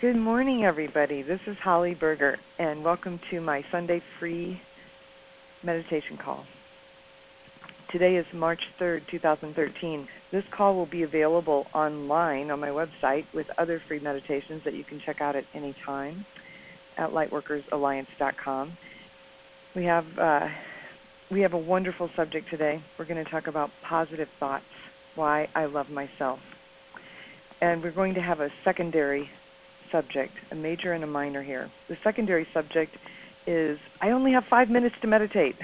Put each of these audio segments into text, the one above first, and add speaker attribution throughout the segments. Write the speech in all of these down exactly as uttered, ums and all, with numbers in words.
Speaker 1: Good morning, everybody. This is Holly Berger, and welcome to my Sunday free meditation call. Today is March third, two thousand thirteen. This call will be available online on my website with other free meditations that you can check out at any time at lightworkers alliance dot com. We have uh, we have a wonderful subject today. We're going to talk about positive thoughts, why I love myself. And we're going to have a secondary subject, a major and a minor here. The secondary subject is I only have five minutes to meditate.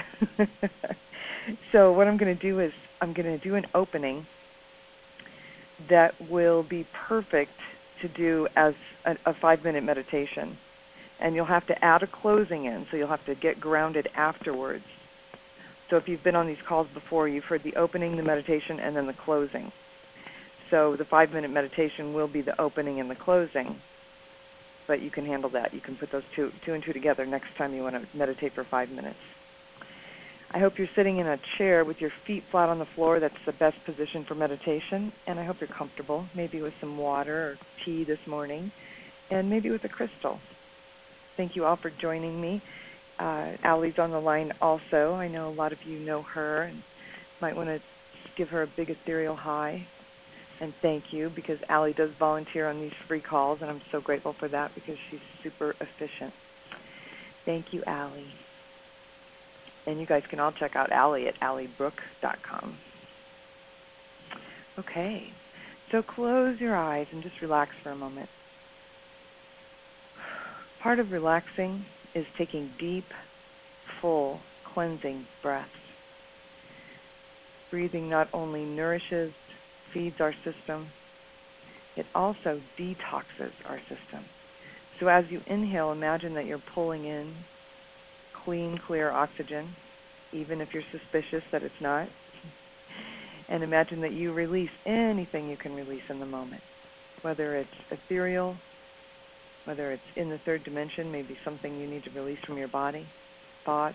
Speaker 1: So what I'm going to do is I'm going to do an opening that will be perfect to do as a, a five-minute meditation. And you'll have to add a closing in, so you'll have to get grounded afterwards. So if you've been on these calls before, you've heard the opening, the meditation, and then the closing. So the five-minute meditation will be the opening and the closing. But you can handle that. You can put those two, two and two together next time you want to meditate for five minutes. I hope you're sitting in a chair with your feet flat on the floor. That's the best position for meditation. And I hope you're comfortable, maybe with some water or tea this morning, and maybe with a crystal. Thank you all for joining me. Uh, Allie's on the line also. I know a lot of you know her and might want to give her a big ethereal hi. And thank you, because Allie does volunteer on these free calls, and I'm so grateful for that because she's super efficient. Thank you, Allie. And you guys can all check out Allie at allie brooke dot com. Okay, so close your eyes and just relax for a moment. Part of relaxing is taking deep, full, cleansing breaths. Breathing not only nourishes, feeds our system, it also detoxes our system. So as you inhale, imagine that you're pulling in clean, clear oxygen, even if you're suspicious that it's not. And imagine that you release anything you can release in the moment, whether it's ethereal, whether it's in the third dimension, maybe something you need to release from your body, thoughts,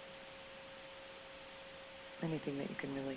Speaker 1: anything that you can release.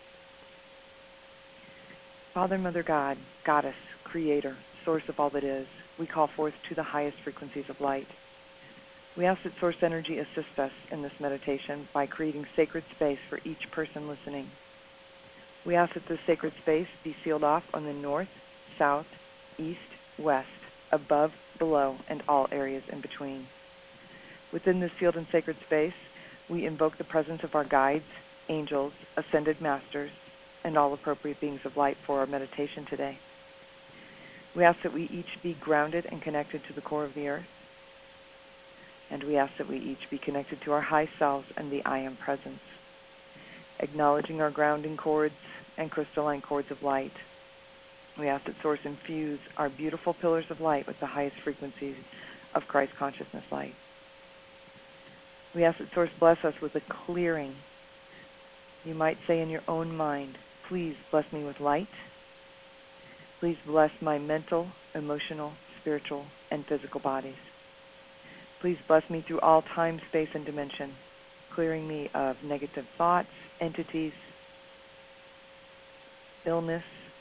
Speaker 1: Father, Mother, God, Goddess, Creator, Source of all that is, we call forth to the highest frequencies of light. We ask that Source Energy assist us in this meditation by creating sacred space for each person listening. We ask that this sacred space be sealed off on the north, south, east, west, above, below, and all areas in between. Within this sealed and sacred space, we invoke the presence of our guides, angels, ascended masters, and all appropriate beings of light for our meditation today. We ask that we each be grounded and connected to the core of the earth. And we ask that we each be connected to our high selves and the I Am Presence, acknowledging our grounding cords and crystalline cords of light. We ask that Source infuse our beautiful pillars of light with the highest frequencies of Christ consciousness light. We ask that Source bless us with a clearing. You might say in your own mind, please bless me with light. Please bless my mental, emotional, spiritual, and physical bodies. Please bless me through all time, space, and dimension, clearing me of negative thoughts, entities, illness,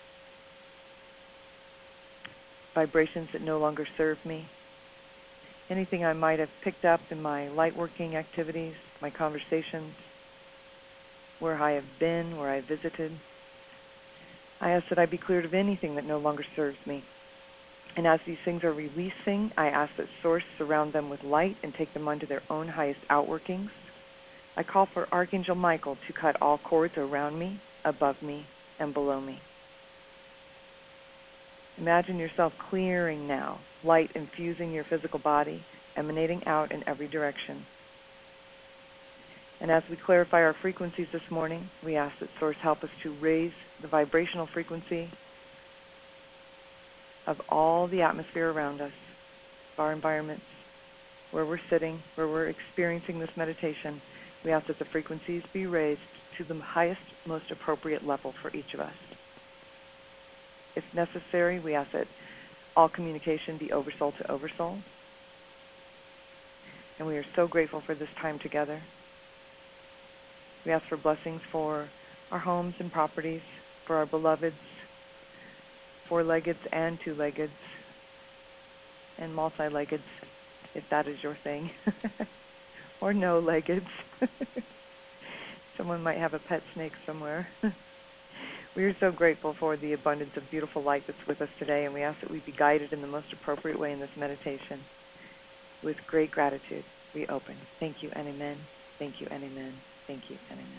Speaker 1: vibrations that no longer serve me, anything I might have picked up in my light working activities, my conversations, where I have been, where I have visited. I ask that I be cleared of anything that no longer serves me. And as these things are releasing, I ask that Source surround them with light and take them unto their own highest outworkings. I call for Archangel Michael to cut all cords around me, above me, and below me. Imagine yourself clearing now, light infusing your physical body, emanating out in every direction. And as we clarify our frequencies this morning, we ask that Source help us to raise the vibrational frequency of all the atmosphere around us, our environments, where we're sitting, where we're experiencing this meditation. We ask that the frequencies be raised to the highest, most appropriate level for each of us. If necessary, we ask that all communication be oversoul to oversoul. And we are so grateful for this time together. We ask for blessings for our homes and properties, for our beloveds, four-leggeds and two-leggeds, and multi-leggeds, if that is your thing, or no-leggeds. Someone might have a pet snake somewhere. We are so grateful for the abundance of beautiful light that's with us today, and we ask that we be guided in the most appropriate way in this meditation. With great gratitude, we open. Thank you and amen. Thank you and amen. Thank you and amen.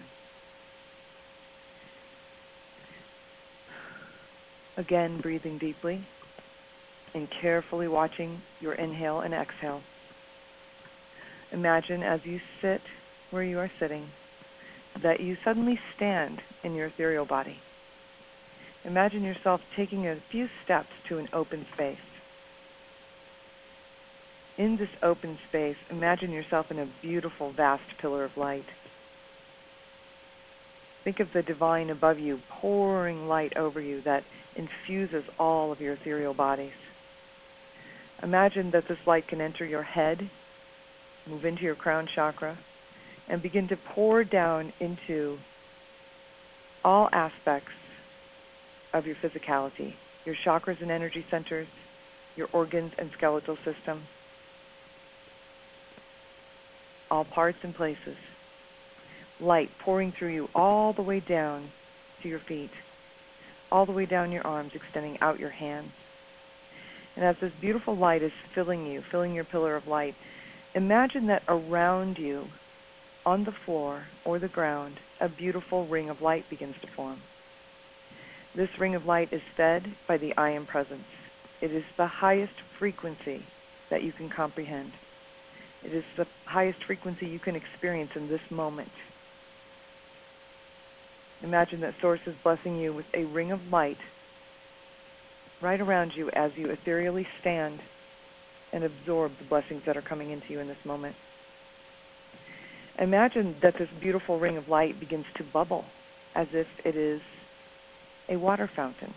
Speaker 1: Again, breathing deeply and carefully watching your inhale and exhale. Imagine as you sit where you are sitting that you suddenly stand in your ethereal body. Imagine yourself taking a few steps to an open space. In this open space, imagine yourself in a beautiful, vast pillar of light. Think of the divine above you pouring light over you that infuses all of your ethereal bodies. Imagine that this light can enter your head, move into your crown chakra, and begin to pour down into all aspects of your physicality, your chakras and energy centers, your organs and skeletal system, all parts and places. Light pouring through you all the way down to your feet, all the way down your arms, extending out your hands. And as this beautiful light is filling you, filling your pillar of light, imagine that around you, on the floor or the ground, a beautiful ring of light begins to form. This ring of light is fed by the I Am Presence. It is the highest frequency that you can comprehend. It is the highest frequency you can experience in this moment. Imagine that Source is blessing you with a ring of light right around you as you ethereally stand and absorb the blessings that are coming into you in this moment. Imagine that this beautiful ring of light begins to bubble as if it is a water fountain.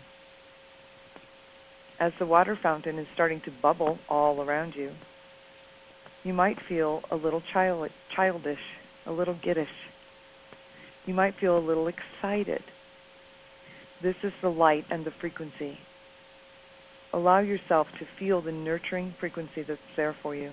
Speaker 1: As the water fountain is starting to bubble all around you, you might feel a little child, childish, a little giddish. You might feel a little excited. This is the light and the frequency. Allow yourself to feel the nurturing frequency that's there for you.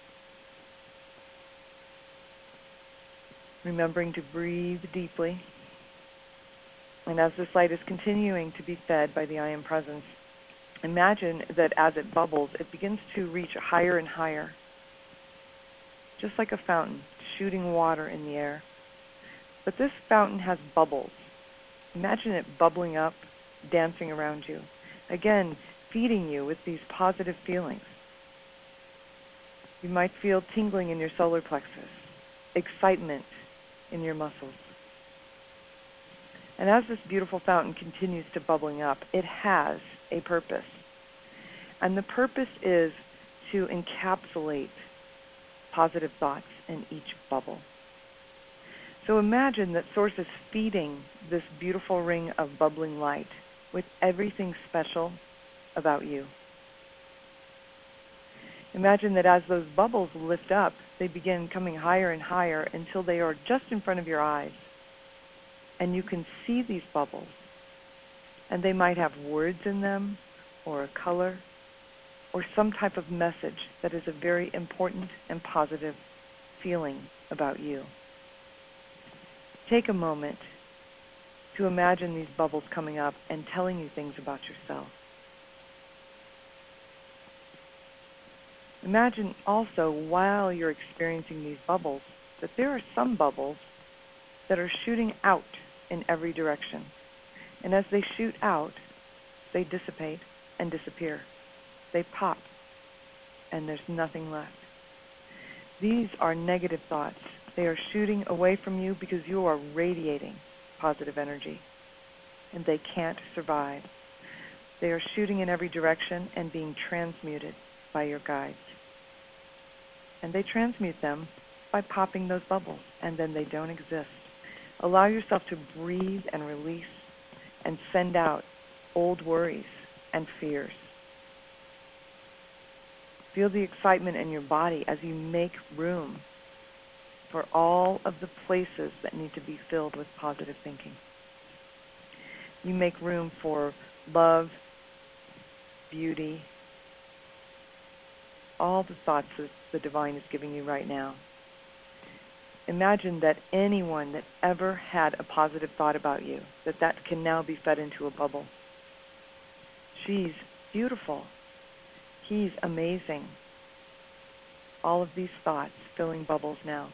Speaker 1: Remembering to breathe deeply. And as this light is continuing to be fed by the I Am Presence, imagine that as it bubbles, it begins to reach higher and higher, just like a fountain shooting water in the air. But this fountain has bubbles. Imagine it bubbling up, dancing around you. Again, feeding you with these positive feelings. You might feel tingling in your solar plexus, excitement in your muscles. And as this beautiful fountain continues to bubbling up, it has a purpose. And the purpose is to encapsulate positive thoughts in each bubble. So imagine that Source is feeding this beautiful ring of bubbling light with everything special about you. Imagine that as those bubbles lift up, they begin coming higher and higher until they are just in front of your eyes. And you can see these bubbles. And they might have words in them, or a color, or some type of message that is a very important and positive feeling about you. Take a moment to imagine these bubbles coming up and telling you things about yourself. Imagine also, while you're experiencing these bubbles, that there are some bubbles that are shooting out in every direction. And as they shoot out, they dissipate and disappear. They pop, and there's nothing left. These are negative thoughts. They are shooting away from you because you are radiating positive energy, and they can't survive. They are shooting in every direction and being transmuted by your guides. And they transmute them by popping those bubbles, and then they don't exist. Allow yourself to breathe and release and send out old worries and fears. Feel the excitement in your body as you make room for all of the places that need to be filled with positive thinking. You make room for love, beauty, all the thoughts that the divine is giving you right now. Imagine that anyone that ever had a positive thought about you, that that can now be fed into a bubble. She's beautiful. He's amazing. All of these thoughts filling bubbles now.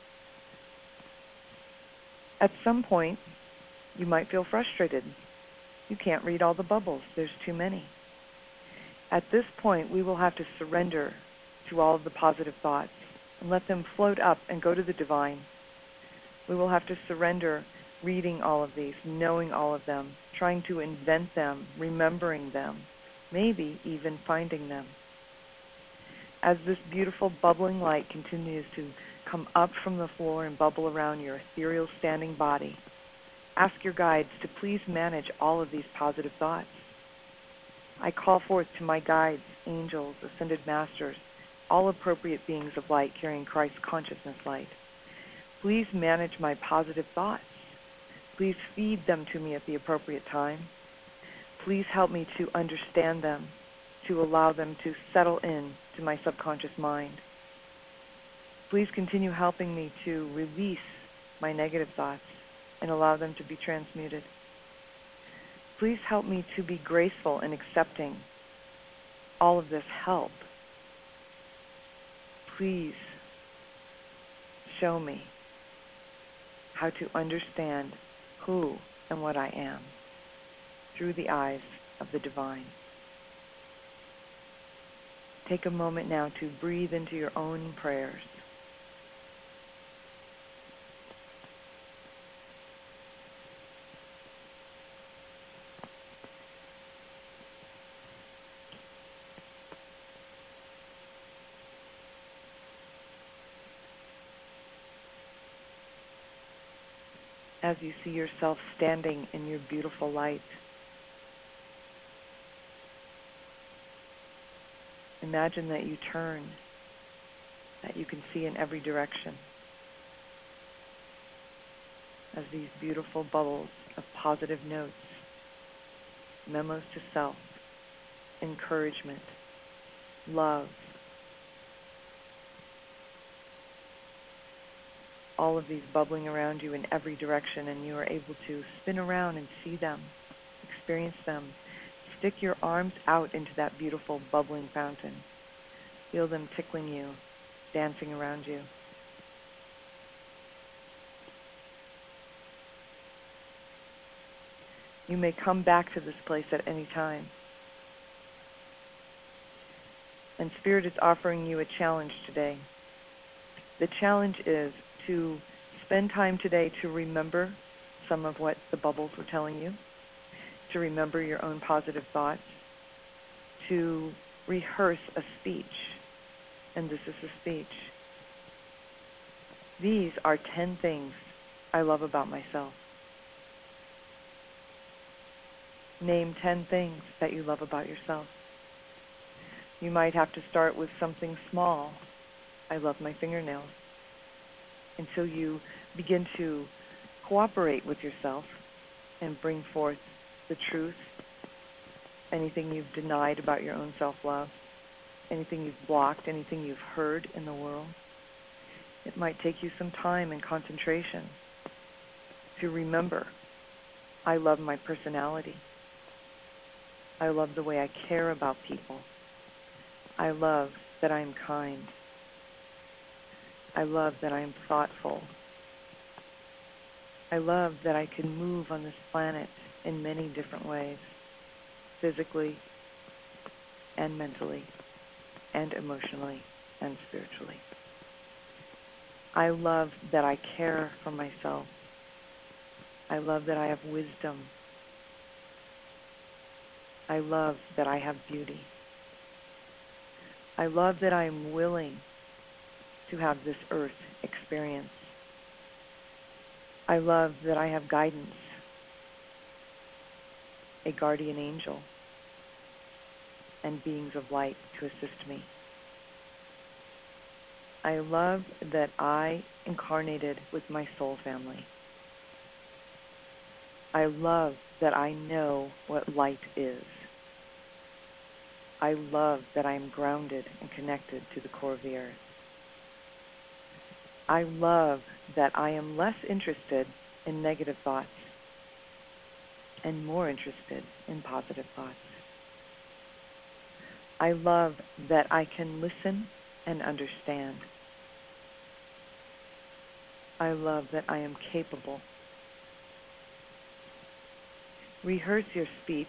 Speaker 1: At some point, you might feel frustrated. You can't read all the bubbles. There's too many. At this point, we will have to surrender to all of the positive thoughts and let them float up and go to the divine. We will have to surrender reading all of these, knowing all of them, trying to invent them, remembering them, maybe even finding them. As this beautiful bubbling light continues to come up from the floor and bubble around your ethereal standing body, ask your guides to please manage all of these positive thoughts. I call forth to my guides, angels, ascended masters, all appropriate beings of light carrying Christ's consciousness light. Please manage my positive thoughts. Please feed them to me at the appropriate time. Please help me to understand them, to allow them to settle in to my subconscious mind. Please continue helping me to release my negative thoughts and allow them to be transmuted. Please help me to be graceful in accepting all of this help. Please show me how to understand who and what I am through the eyes of the divine. Take a moment now to breathe into your own prayers. As you see yourself standing in your beautiful light, imagine that you turn, that you can see in every direction, as these beautiful bubbles of positive notes, memos to self, encouragement, love, all of these bubbling around you in every direction, and you are able to spin around and see them, experience them. Stick your arms out into that beautiful bubbling fountain. Feel them tickling you, dancing around you. You may come back to this place at any time. And Spirit is offering you a challenge today. The challenge is to spend time today to remember some of what the bubbles were telling you, to remember your own positive thoughts, to rehearse a speech, and this is a speech. These are ten things I love about myself. Name ten things that you love about yourself. You might have to start with something small. I love my fingernails. Until you begin to cooperate with yourself and bring forth the truth, anything you've denied about your own self-love, anything you've blocked, anything you've heard in the world. It might take you some time and concentration to remember, I love my personality. I love the way I care about people. I love that I am kind. I love that I am thoughtful. I love that I can move on this planet in many different ways, physically and mentally and emotionally and spiritually. I love that I care for myself. I love that I have wisdom. I love that I have beauty. I love that I am willing to have this earth experience. I love that I have guidance, a guardian angel, and beings of light to assist me. I love that I incarnated with my soul family. I love that I know what light is. I love that I am grounded and connected to the core of the earth. I love that I am less interested in negative thoughts and more interested in positive thoughts. I love that I can listen and understand. I love that I am capable. Rehearse your speech.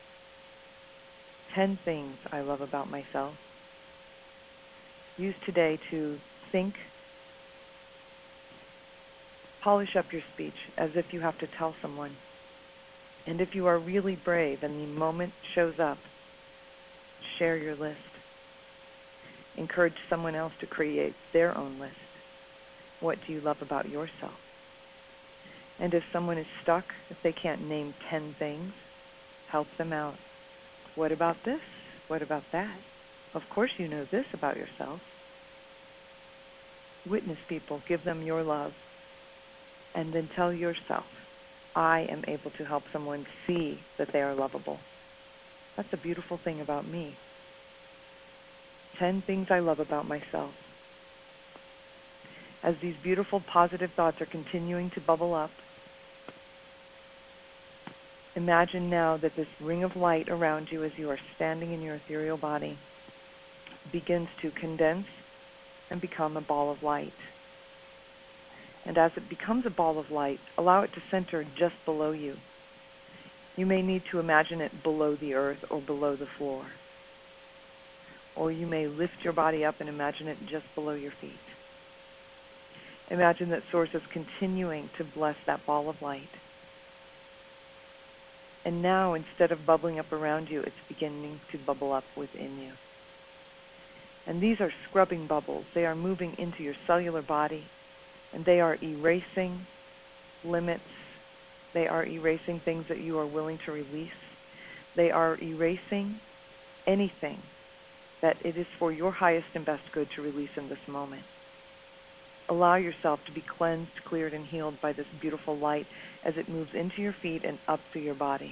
Speaker 1: Ten things I love about myself. Use today to think. Polish up your speech as if you have to tell someone. And if you are really brave and the moment shows up, share your list. Encourage someone else to create their own list. What do you love about yourself? And if someone is stuck, if they can't name ten things, help them out. What about this? What about that? Of course you know this about yourself. Witness people, give them your love, and then tell yourself, I am able to help someone see that they are lovable. That's a beautiful thing about me. Ten things I love about myself. As these beautiful positive thoughts are continuing to bubble up, imagine now that this ring of light around you as you are standing in your ethereal body begins to condense and become a ball of light. And as it becomes a ball of light, allow it to center just below you. You may need to imagine it below the earth or below the floor. Or you may lift your body up and imagine it just below your feet. Imagine that Source is continuing to bless that ball of light. And now, instead of bubbling up around you, it's beginning to bubble up within you. And these are scrubbing bubbles. They are moving into your cellular body, and they are erasing limits. They are erasing things that you are willing to release. They are erasing anything that it is for your highest and best good to release in this moment. Allow yourself to be cleansed, cleared, and healed by this beautiful light as it moves into your feet and up through your body.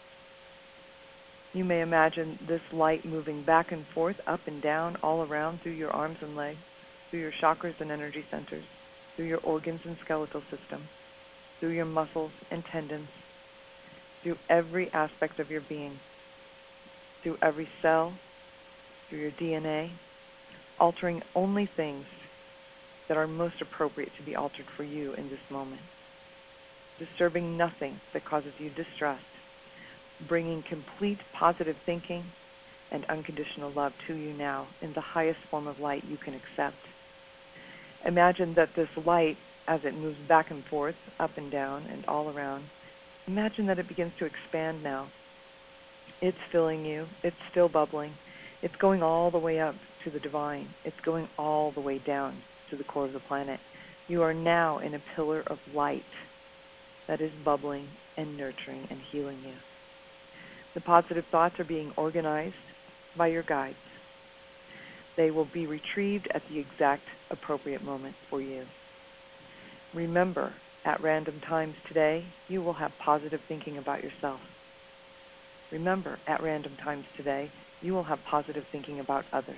Speaker 1: You may imagine this light moving back and forth, up and down, all around through your arms and legs, through your chakras and energy centers, through your organs and skeletal system, through your muscles and tendons, through every aspect of your being, through every cell, through your D N A, altering only things that are most appropriate to be altered for you in this moment, disturbing nothing that causes you distress, bringing complete positive thinking and unconditional love to you now in the highest form of light you can accept. Imagine that this light, as it moves back and forth, up and down and all around, imagine that it begins to expand now. It's filling you. It's still bubbling. It's going all the way up to the divine. It's going all the way down to the core of the planet. You are now in a pillar of light that is bubbling and nurturing and healing you. The positive thoughts are being organized by your guides. They will be retrieved at the exact appropriate moment for you. Remember, at random times today, you will have positive thinking about yourself. Remember, at random times today, you will have positive thinking about others.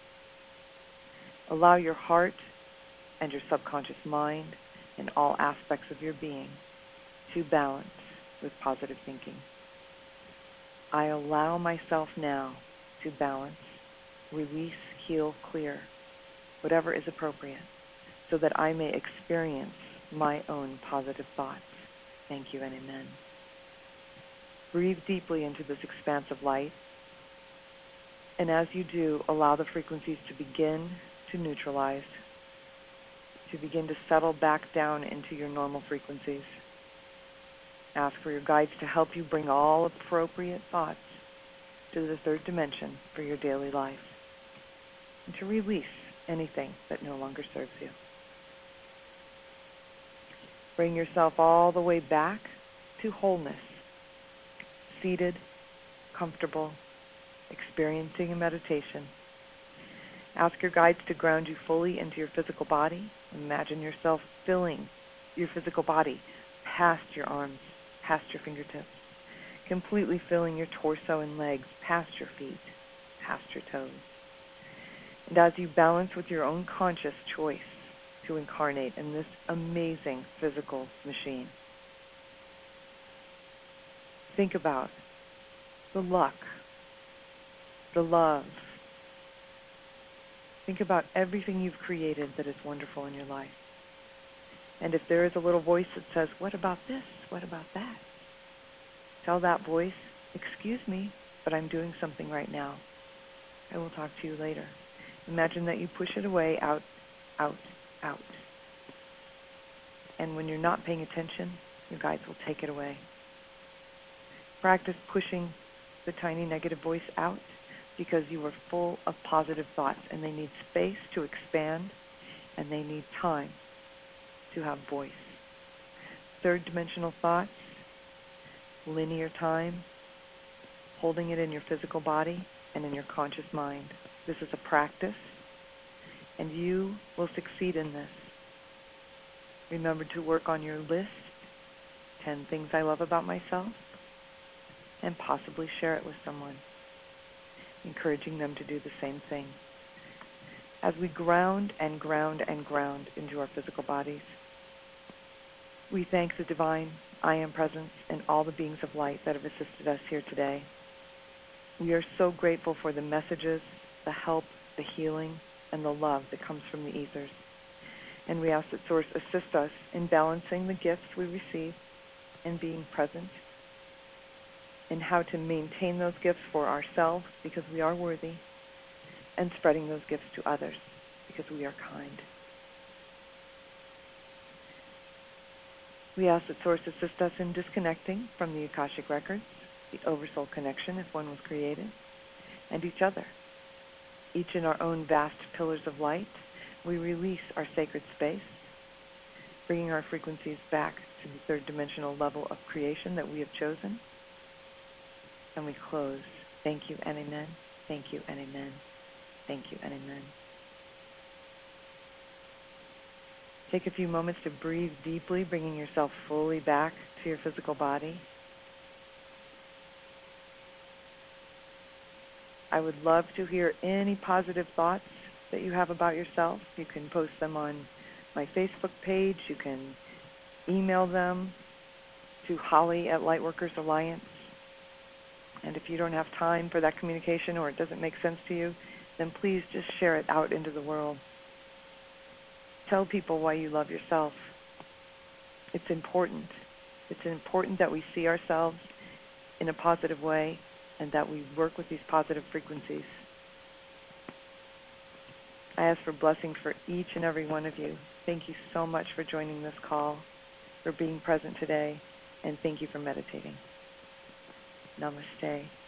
Speaker 1: Allow your heart and your subconscious mind and all aspects of your being to balance with positive thinking. I allow myself now to balance, release, heal, clear, whatever is appropriate, so that I may experience my own positive thoughts. Thank you and amen. Breathe deeply into this expanse of light, and as you do, allow the frequencies to begin to neutralize, to begin to settle back down into your normal frequencies. Ask for your guides to help you bring all appropriate thoughts to the third dimension for your daily life, and to release anything that no longer serves you. Bring yourself all the way back to wholeness, seated, comfortable, experiencing a meditation. Ask your guides to ground you fully into your physical body. Imagine yourself filling your physical body past your arms, past your fingertips, completely filling your torso and legs past your feet, past your toes. And as you balance with your own conscious choice to incarnate in this amazing physical machine, think about the luck, the love. Think about everything you've created that is wonderful in your life. And if there is a little voice that says, what about this? What about that? Tell that voice, excuse me, but I'm doing something right now. I will talk to you later. Imagine that you push it away, out, out, out. And when you're not paying attention, your guides will take it away. Practice pushing the tiny negative voice out because you are full of positive thoughts and they need space to expand and they need time to have voice. Third dimensional thoughts, linear time, holding it in your physical body and in your conscious mind. This is a practice, and you will succeed in this. Remember to work on your list, ten things I love about myself, and possibly share it with someone, encouraging them to do the same thing. As we ground and ground and ground into our physical bodies, we thank the divine I Am Presence and all the beings of light that have assisted us here today. We are so grateful for the messages, the help, the healing, and the love that comes from the ethers. And we ask that Source assist us in balancing the gifts we receive and being present, and how to maintain those gifts for ourselves because we are worthy, and spreading those gifts to others because we are kind. We ask that Source assist us in disconnecting from the Akashic Records, the Oversoul connection if one was created, and each other. Each in our own vast pillars of light, we release our sacred space, bringing our frequencies back to the third dimensional level of creation that we have chosen. And we close. Thank you and amen. Thank you and amen. Thank you and amen. Take a few moments to breathe deeply, bringing yourself fully back to your physical body. I would love to hear any positive thoughts that you have about yourself. You can post them on my Facebook page. You can email them to Holly at Lightworkers Alliance. And if you don't have time for that communication or it doesn't make sense to you, then please just share it out into the world. Tell people why you love yourself. It's important. It's important that we see ourselves in a positive way and that we work with these positive frequencies. I ask for blessings for each and every one of you. Thank you so much for joining this call, for being present today, and thank you for meditating. Namaste.